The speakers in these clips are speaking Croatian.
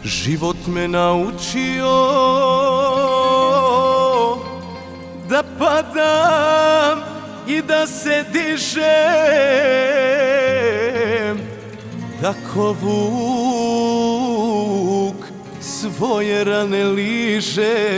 Život me naučio da padam i da se dižem, da ko vuk svoje rane liže.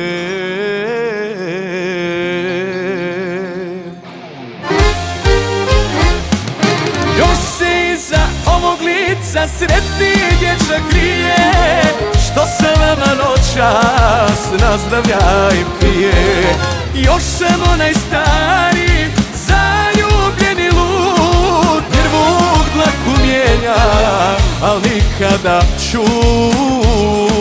Još se iza ovog lica sretni dječak krije, što se vama noćas nazdravlja i pije. Još sam onaj stari zaljubljeni lud, jer vuk dlaku mijenja, al nikada čud.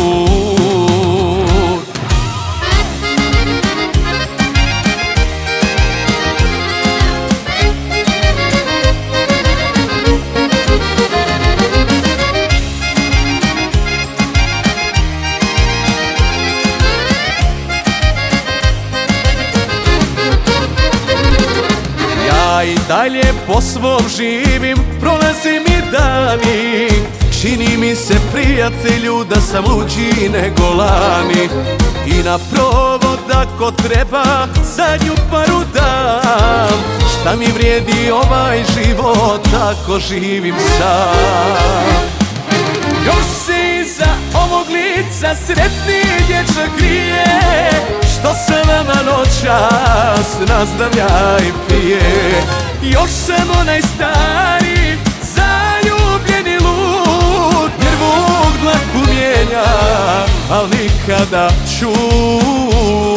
I dalje po svom živim, prolaze mi dani. Čini mi se, prijatelju, da sam luđi nego lani. I na provod ako treba zadnju paru dam. Šta mi vrijedi ovaj život ako živim sam? Još se iza ovog lica sretni dječak krije, što se vama noćas nazdravlja i pije. Još sam onaj stari zaljubljeni lud, jer vuk dlaku mijenja, al nikada čud.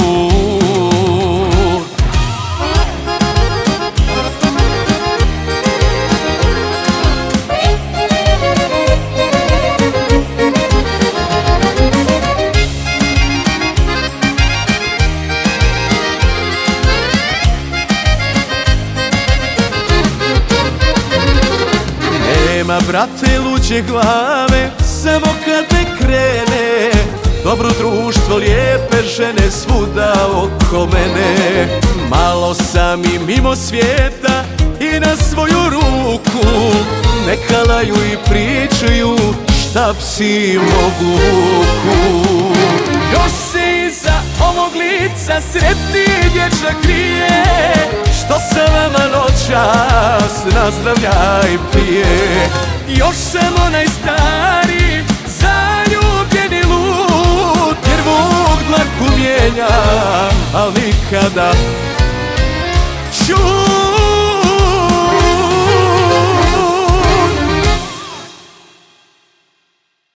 Nema, brate, luđe glave, samo kad ne krene. Dobro društvo, lijepe žene svuda oko mene. Malo sam i mimo svijeta i na svoju ruku. Neka laju i pričaju šta psi mogu vuku. Još se iza ovog lica sretni dječak krije, što se vama noćas nazdravlja i pije. Još sam onaj stari zaljubljeni lud, jer vuk dlaku mijenja, al nikada čud.